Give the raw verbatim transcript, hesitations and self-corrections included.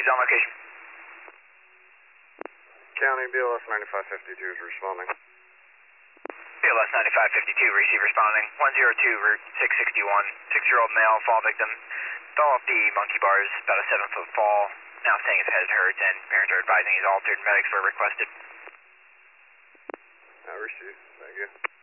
Rescue's on location. County B L S ninety-five fifty-two is responding. B L S ninety-five fifty-two, receive responding. one zero two, Route six sixty-one. Six-year-old male, fall victim. Fell off the monkey bars, about a seven-foot fall. Now saying his head hurts and parents are advising he's altered. Medics were requested. I received. Thank you.